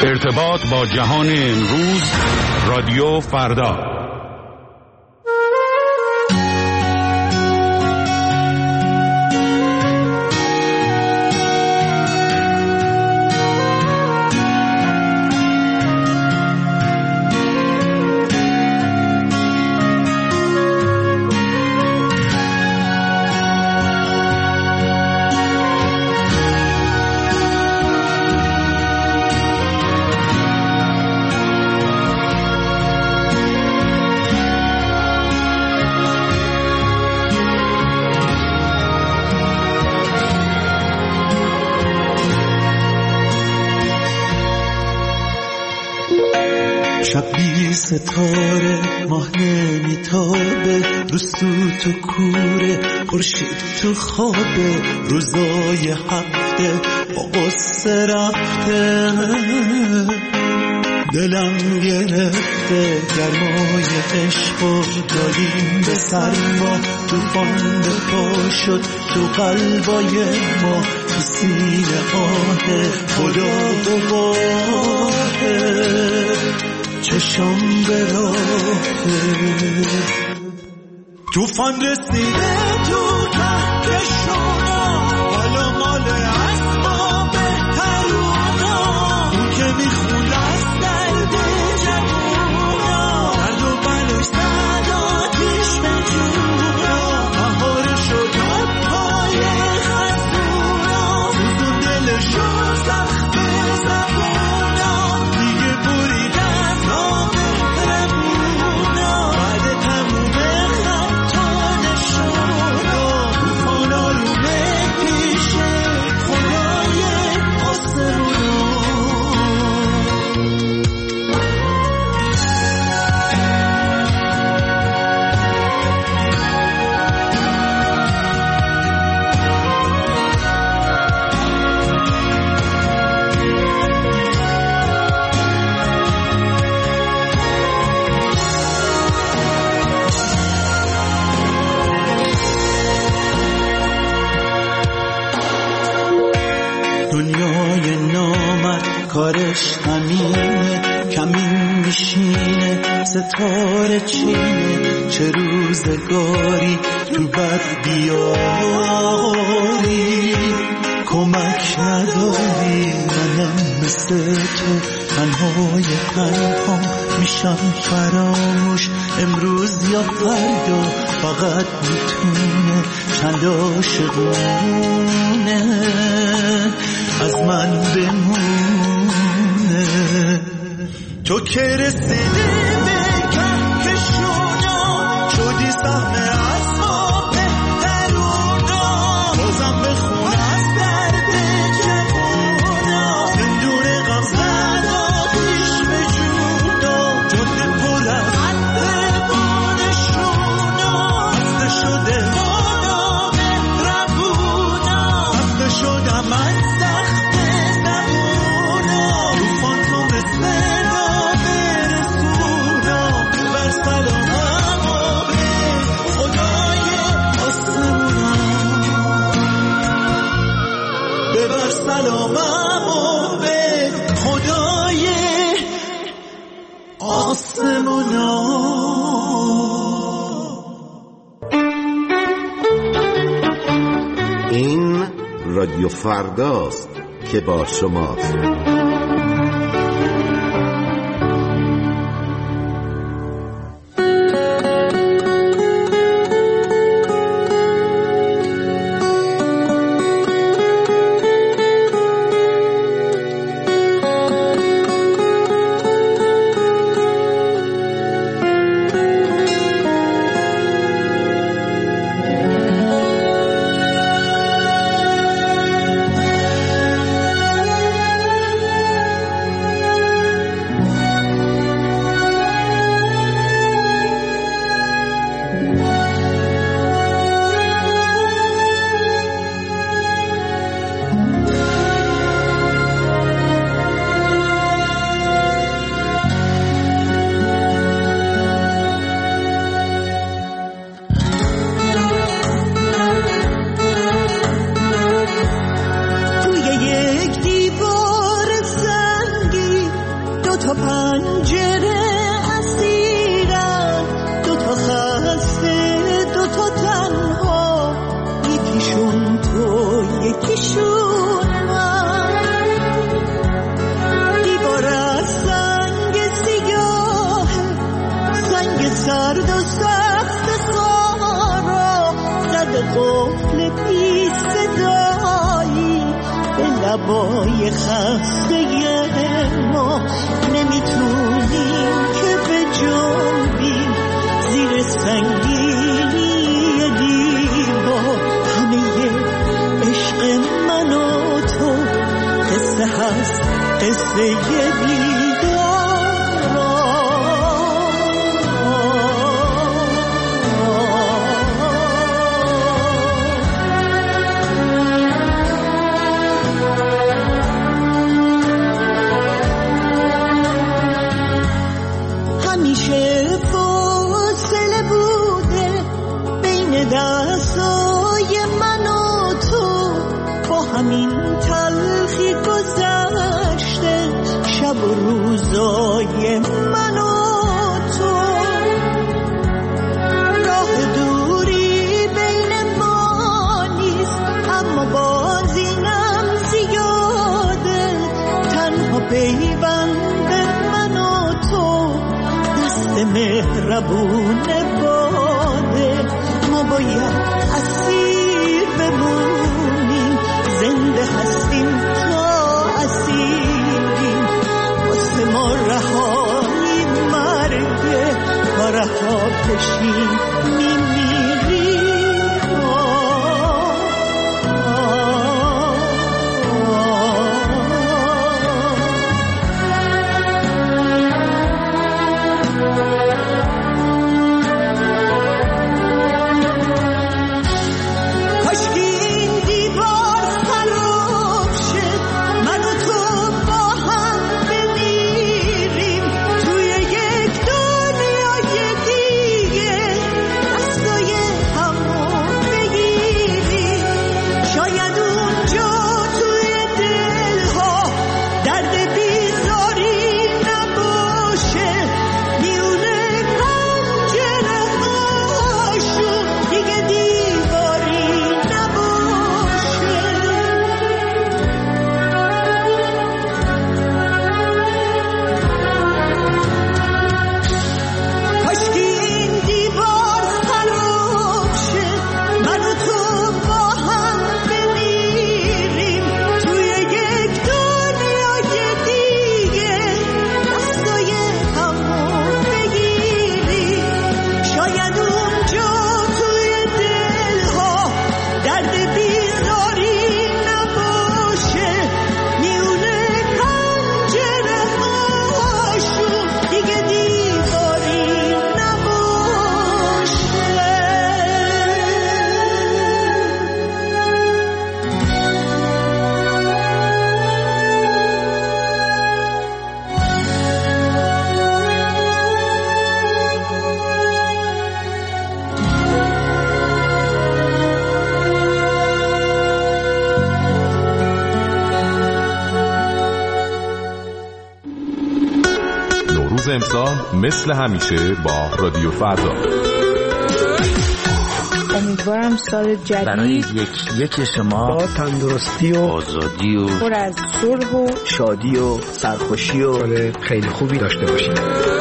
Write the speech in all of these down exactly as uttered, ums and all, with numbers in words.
ارتباط با جهان امروز، رادیو فردا. شبی ستاره ماه نمیتابه، رو سوت و کوره خورشید تو خوابه، روزای هفته با قصه رفته، دلم گرفته گرمای عشق و دادیم به سرما، توفان به پا شد تو قلبای ما، تو سینه آه خدا گواهه، چشم به راهه، توفان رسیده تو ته کشونا، حالا مال اسباب بهترونا، اون که میخوند از درد جوونا، درد و بلاش زد آتیش به جونا، مهار شد پای خزونا، سوزون دلشو زخم زبونا، دیگه بریدن را بهترمونا، بعد تموم خطا نشونا، توفانا رو به پیش خدای آسمونا. دنیای نامرد کارش همینه، کمین میشینه ستاره چینه، چه روزگاری تو بد بیاری، کمک نداری منم مثل تو، تنهای تنها میشم فراموش، امروز یا فردا فقط میتونه چند عاشقونه از من بمونه، تو که رسیدی به کهکشونا، شدی سهم از ما بهترونا، بازم بخون از درد جوونا، زندون غم زد آتیش به جونا، جاده پر از عطر بانشونا، خسته شده بالا مهربونا، خسته شدم از سخت زبونا، توفان تو مثل نام رسونا، بر سلامم و به خدای آسمونا، ببر سلامم و به خدای آسمونا. این رادیو فرداست که با شماست. لحظه ما نمیتونیم که به جنبیم زیر سنگینی دیوار. همه عشق من و تو قصه هست، قصه دستای من و تو با همین تلخی گذشته، شب و روزای من و تو. راه دوری بین ما نیست اما باز اینم زیاده، تنها پیوند من و تو دست مهربون باده. ما باید اسیر بمونیم، زنده هستیم تا اسیریم. واسه ما رهایی مرگه و رها بشیم میمیریم. آه امسال مثل همیشه با رادیو فردا. امیدوارم سال جدید برای یک یک شما با تندرستی و آزادی و پر از صلح و شادی و سرخوشی و سال خیلی خوبی داشته باشید.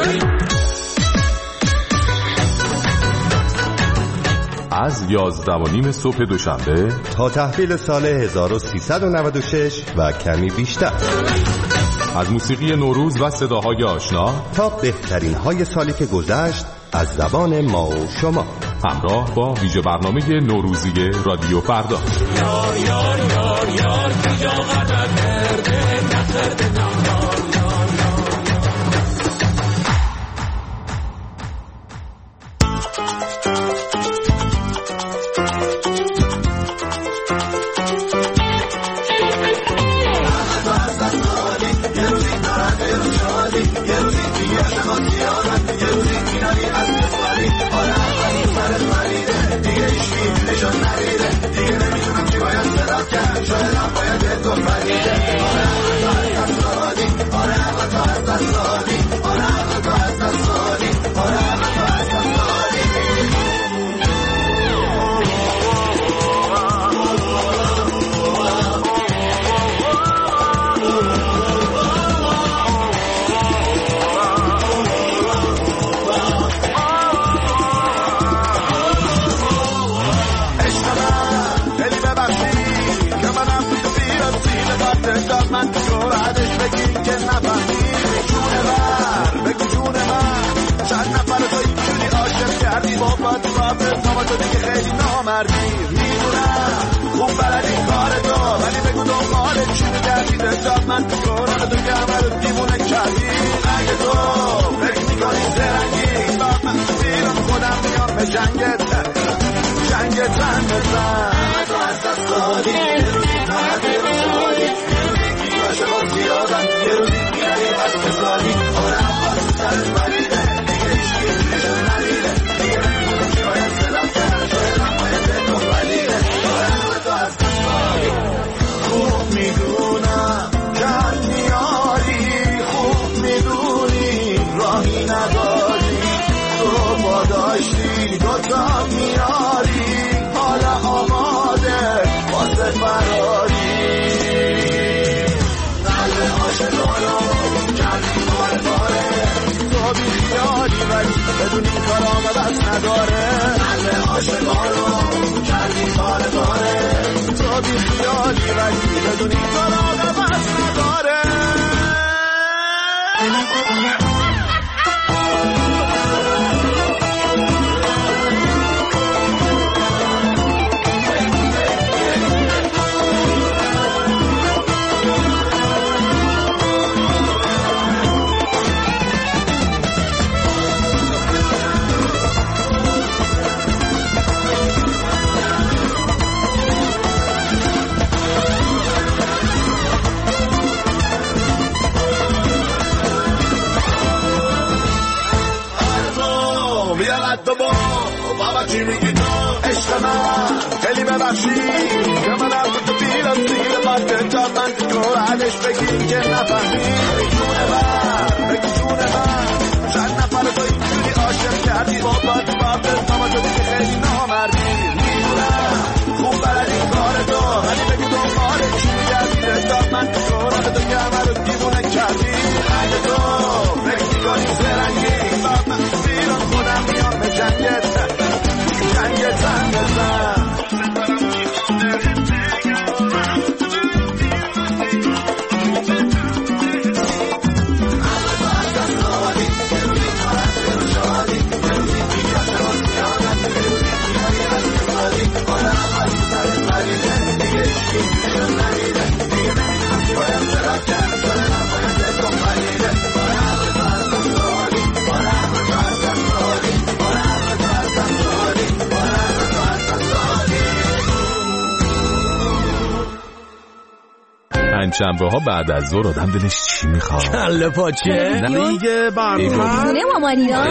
از یازده و نیم صبح دوشنبه تا تحویل سال هزار و سیصد و نود و شش و کمی بیشتر، از موسیقی نوروز و صداهای آشنا تا بهترین های سالی که گذشت از زبان ما و شما، همراه با ویژه برنامه نوروزی رادیو فردا. یار یار یار یار کجا غرق کرده نخرده نهار. دیگه نمیدونم چی باید صدا کرد، شاید هم باید تو فریده. بعدش بگین که نفهمیدی جون من بگو جون من چند نفر تو اینجوری عاشق کردی بابا تو رابط تا تو دیگه خیلی نامردی میدونم خوب بلدی کار تو ولی بگو دنباله چی میگردی دلتاب من تو کوران تو که همه رو دیوونه کردی اگه تو فکر میکنی زرنگی با من بیرون خودم میام به جنگت جنگت زن بزن تو از دست دادی یه روزی تا همه رو شادی یه روزی که عاشقات زیادن یه روزی میگردی بس بسادی آرم باز سرت بریده دیگه ایشکی روزیشون نمیده دیگه نمیدونم که باید صدام کرد شاید هم باید تو بریده آرم تو از دست دادی خوب میدونم جن میاری خوب میدونی راهی نداری تو با داشتی دوتا میاری حالا آماده واسه فراری قلب عاشقانو کردی باره باره تو بی خیالی ولی بدون این کارام بس نداره قلب عاشقانو کردی باره باره تو بی خیالی ولی بدون این کارام بس نداره بابا چی میگی تو عشق من خیلی ببخشی که من از تو بیرم دیگه باید تا من تو بعدش بگیم که نفهمی جون من بگی جون من چند نفر تو اینجوری عاشق کردی بابا تو باید تا من تو دیگه خیلی نامردی میدونم خوب بلدی کار تو ولی بگی دنباله چی میگردی تا من تو کوران تو که همه رو دیوونه کردی اگه تو فکر میکنی زرنگی با من بیرون خودم میام به جنگت جنگت زن بزن پنجشنبه ها بعد از ظهر آدم دلش چی میخواد؟ کله پاچه دیگه برنامه خونه مامانینا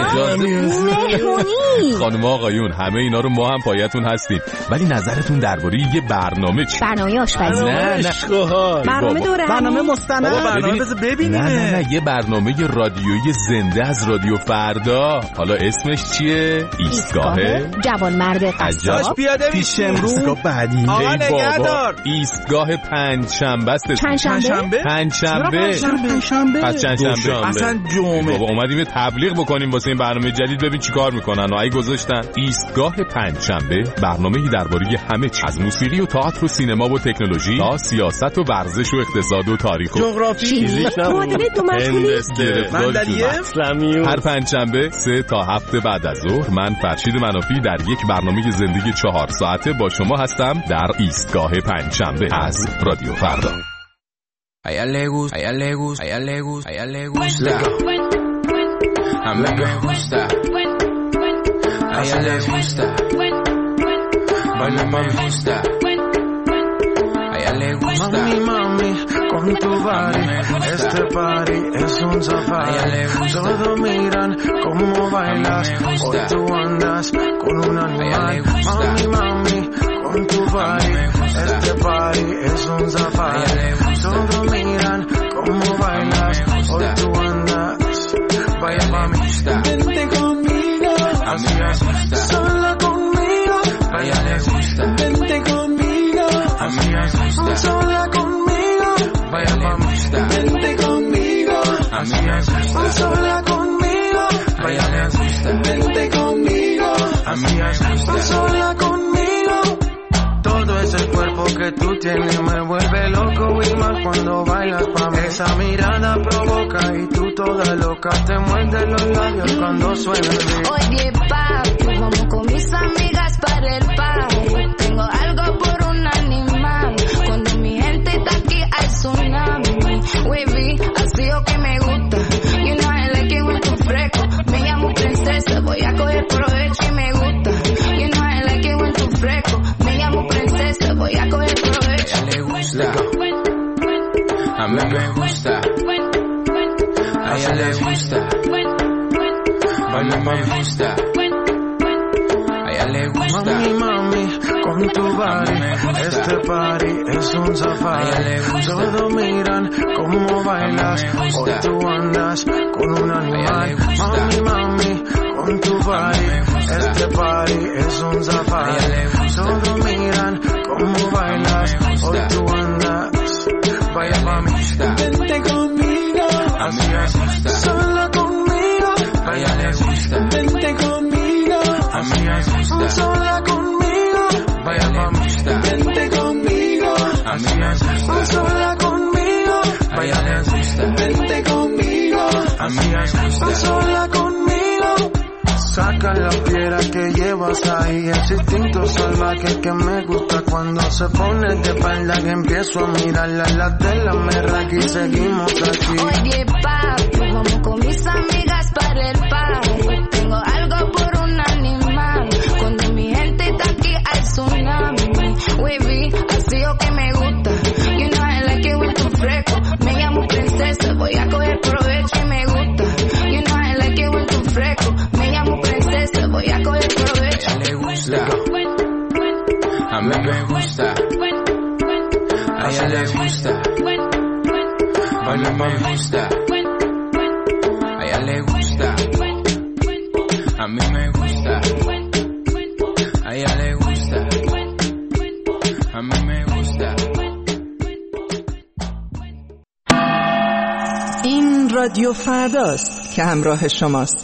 مهمونی خانم آقایون همه اینا رو ما هم پایتون هستیم ولی نظرتون درباره یه برنامه چی؟ برنامه آشپزی نه نه برنامه دوره برنامه مستند برنامه بذار ببینیم نه نه نه یه برنامه رادیویی زنده از رادیو فردا. حالا اسمش چیه؟ ایستگاه جوانمرد قصاب پیش امرو بعدی آقا نگهدار ایستگاه پنجشنبه است. پنجشنبه پنجشنبه پنجشنبه پس چندشنبه اصلا جمعه بابا اومدیم یه تبلیغ بکنیم واسه این برنامه جدید ببین چیکار میکنن و ای گذاشتن ایستگاه پنجشنبه برنامه‌ای درباره همه چیز از موسیقی و تئاتر و سینما و تکنولوژی تا سیاست و ورزش و اقتصاد و تاریخ و جغرافی معادله دو مشغولی مندلیه هر پنجشنبه سه تا هفت بعد از ظهر من فرشید منافی در یک برنامه زندگی چهار ساعته با شما هستم در ایستگاه پنجشنبه از رادیو فردا. A ella le gusta, a ella le gusta, a ella le gusta, a ella le gusta. A mí me gusta. A ella le gusta. Baila me gusta. A ella le gusta. Mami, mami, con tu body, este party es un safari. Todos miran cómo bailas, hoy tú andas con un animal. Mami, mami, con tu body, este party es un safari. Todos miran cómo bailas, hoy tú andas. Vaya mami, vente conmigo, así es, sola conmigo. Vaya le gusta, vente conmigo, así es, sola conmigo. Vaya mami, vente conmigo, así es, sola conmigo. Vaya le gusta, vente conmigo, así es, sola conmigo. Todo es el cuerpo que que tú tienes me vuelve loco y más cuando bailas pa' mí. Esa mirada provoca y tú toda loca te muerde los labios cuando suena el beat. Oye papi, vamos con mis amigas para el party. Tengo algo por un animal. Cuando mi gente está aquí hay tsunami. Wavy, así o que me gusta. You know I like it when tú fresco. Me llamo princesa, voy a coger provecho y me gusta. You know I like it when tú fresco. Me llamo princesa, voy a coger provecho. A ella le gusta. A mí me gusta. A ella le gusta. A mí me gusta. A ella le gusta. Mami, mami, con tu body, este party es un safari. Todos miran cómo bailas, hoy tú andas con un animal. Mami, mami, con tu body, este party es un safari. Todos miran cómo bailas, hoy tú andas. Vaya pa' mí, vente conmigo, a mí me gusta. sola conmigo, A ella le gusta. vente conmigo, A mí me gusta. sola conmigo, Vaya pa' mí. vente conmigo, A mí me gusta. sola conmigo, A ella le gusta. vente conmigo, A mí me gusta. sola conmigo. Saca la piedra que llevas ahí, ese instinto salvaje que me gusta cuando se pone de espalda, que empiezo a mirarla, la tela me raca y seguimos aquí. Oye papi, vamos con mis amigas para el party. Tengo algo por un animal. Cuando mi gente está aquí hay tsunami. Wavy, así o que me gusta. You know I like it when tú fresco. Me llamo princesa, voy a coger provecho y me gusta. You know I like it when tú fresco. Me llamo princesa, voy a coger provecho. A ella le gusta. A mí me gusta. A ella le gusta. A mí me gusta. A ella le gusta. A mí me gusta. A ella le gusta. A mí me gusta. این رادیو فرداست که همراه شماست.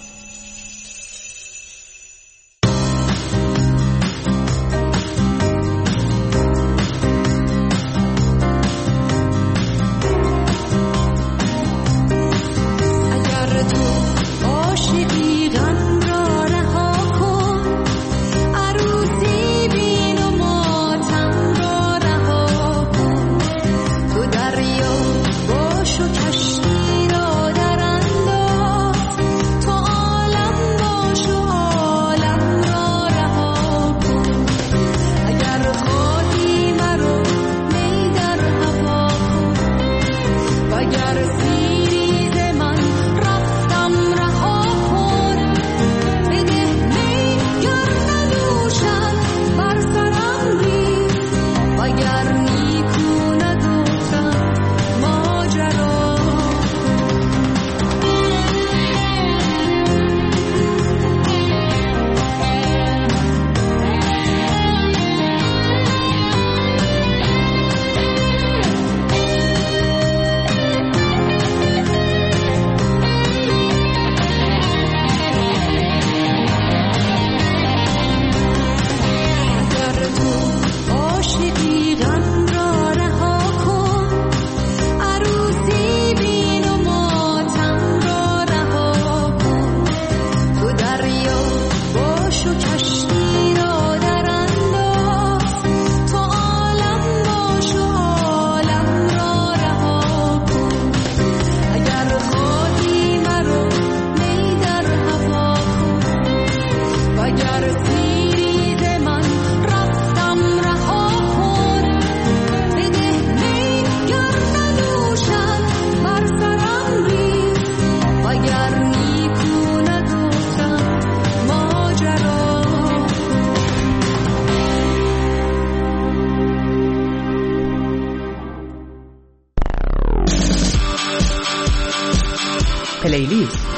پلیلیست.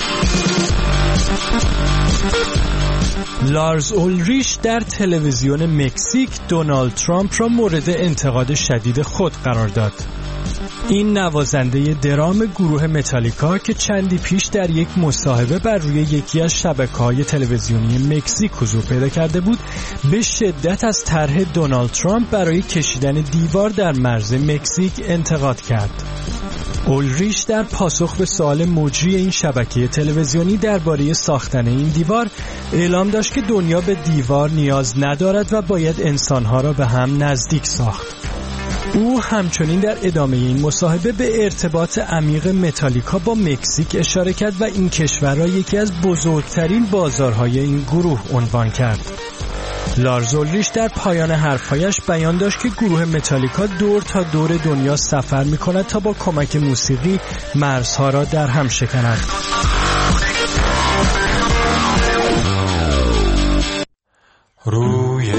لارز اولریش در تلویزیون مکزیک دونالد ترامپ را مورد انتقاد شدید خود قرار داد. این نوازنده درام گروه متالیکا که چندی پیش در یک مصاحبه بر روی یکی از شبکه‌های تلویزیونی مکزیک حضور پیدا کرده بود، به شدت از طرح دونالد ترامپ برای کشیدن دیوار در مرز مکزیک انتقاد کرد. اولریش در پاسخ به سوال مجری این شبکه تلویزیونی درباره ساختن این دیوار اعلام داشت که دنیا به دیوار نیاز ندارد و باید انسانها را به هم نزدیک ساخت. او همچنین در ادامه این مصاحبه به ارتباط عمیق متالیکا با مکزیک اشاره کرد و این کشور را یکی از بزرگترین بازارهای این گروه عنوان کرد. لارز اولریش در پایان حرفایش بیان داشت که گروه متالیکا دور تا دور دنیا سفر می کند تا با کمک موسیقی مرزها را در هم شکند. روی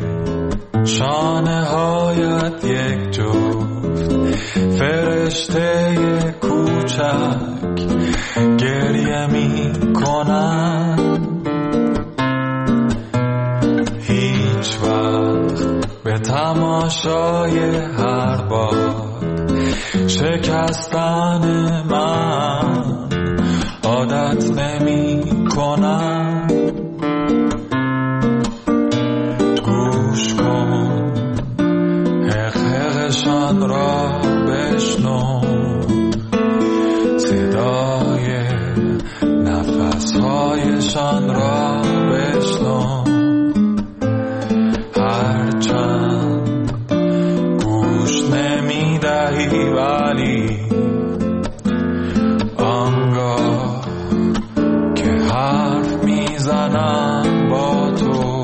شانه هایت یک جفت فرشته کوچک گریه می کنند، هیچ وقت به تماشای هر بار شکستن من عادت نمی کنم. گوش کن حقیقشان را بشنو، صدای نفسهایشان را بشنو، هرچند گوش نمی دهی ولی آنگاه که حرف می زنم با تو،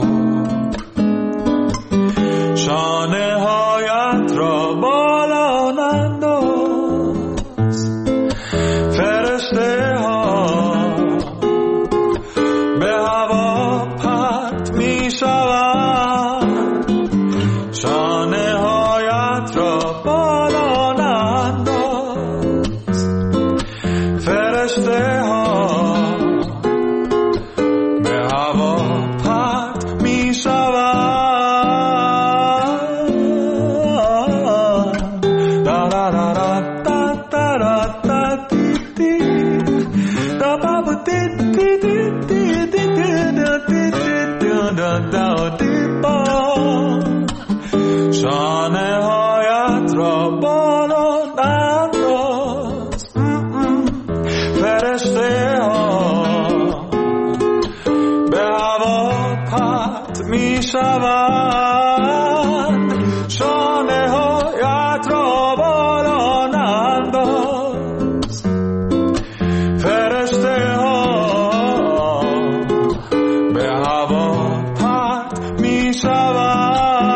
شانه هایت را بالا ننداز، فرشته ها به هوا پرت می شوند، شانه هایت را بالا ننداز، فرشته ها به هوا پرت می شوند. شانه هایت را بالا ننداز، فرشته ها به هوا پرت می شوند، شانه هایت را بالا ننداز، فرشته ها به هوا پرت می شوند.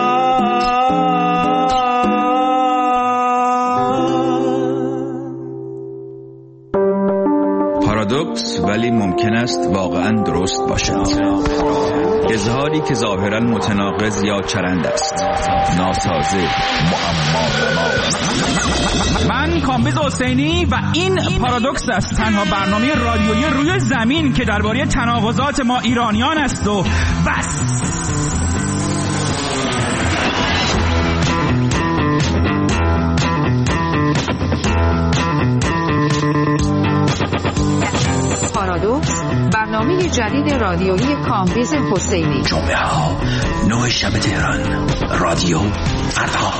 پارادوکس ولی ممکن است واقعا درست باشد. اظهاری که ظاهرا متناقض یا چرند است، ناسازه، معما. من کامبیز حسینی و این پارادوکس است، تنها برنامه رادیویی روی زمین که درباره تناقضات ما ایرانیان است و بس. پارادوکس، برنامه جدید رادیویی کامبیز حسینی. جمعه ها نه شب تهران، رادیو فردا.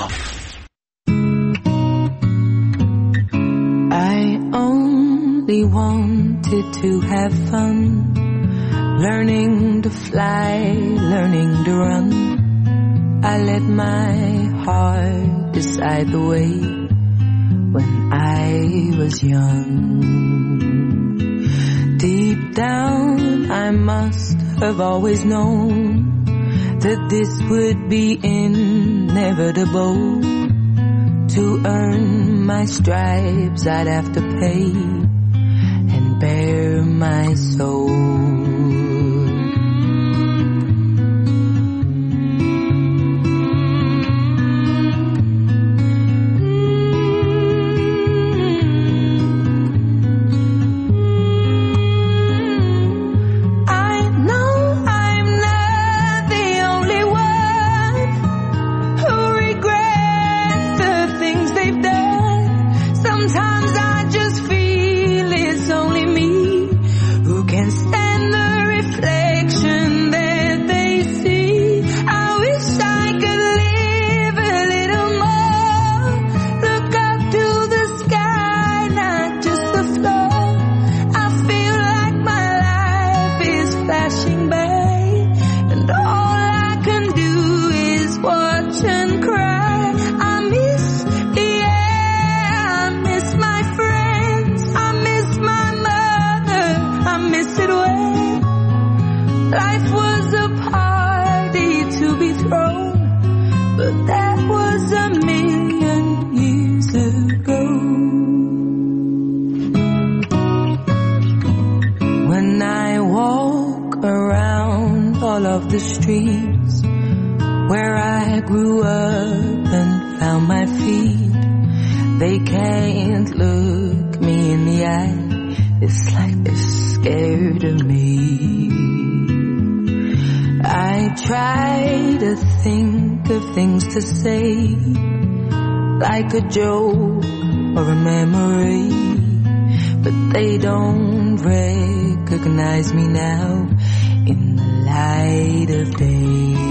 I only wanted to have fun, learning to fly, learning to run. I let my heart decide the way when I was young. Deep down, I must have always known that this would be inevitable. To earn my stripes, I'd have to pay and bare my soul. They've done Sometimes I just feel it's only me who can stand the reflection that they see. I wish I could live a little more, look up to the sky, not just the floor. I feel like my life is flashing by, and all I can do is watch and cry. I miss, yeah, I miss my friends, I miss my mother, I miss it when life was a party to be thrown, but that was a million years ago. When I walk around all of the streets where I grew up and found my feet, they can't look me in the eye. It's like they're scared of me. I try to think of things to say, like a joke or a memory, but they don't recognize me now in the light of day.